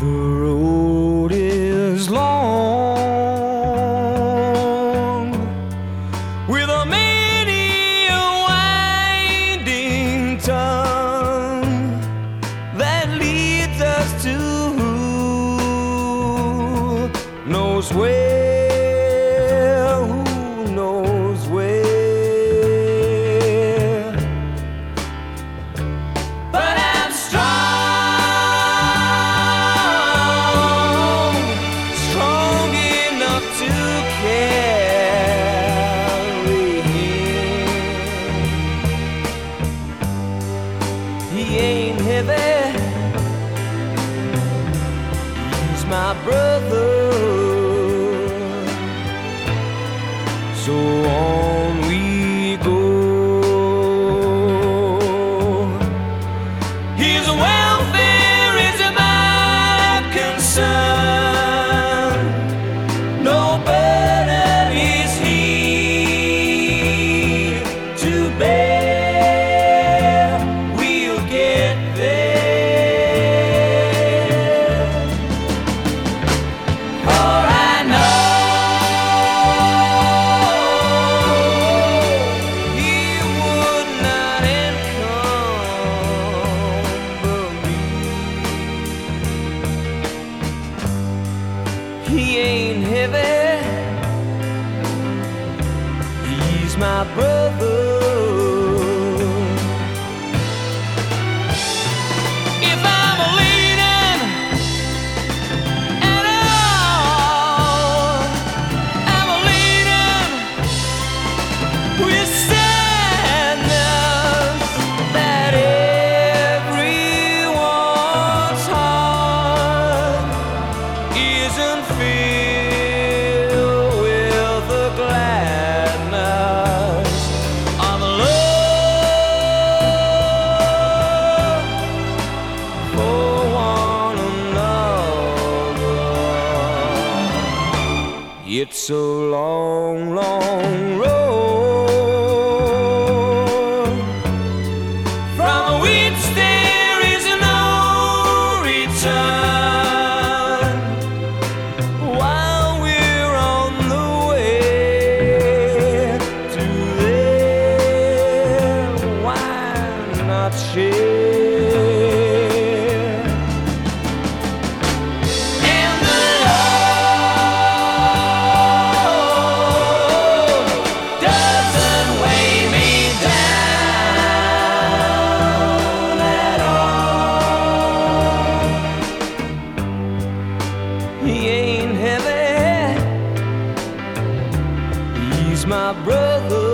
The road is long, with a many a winding tongue that leads us to who knows where, who knows where. But I'm strong, strong enough to carry him. He ain't heavy, he's my brother. So on we go. His welfare is my concern. No burden is he to bear. We'll get there. For I know he would not encumber me. He ain't heavy, he's my brother. If I'm leaning at all, I'm leaning with sadness that everyone's heart isn't filled with the gladness of love for one another. It's a long, long road from which there is no return. While we're on the way to there, why not share? And the Lord doesn't weigh me down at all. He ain't heavy, he's my brother.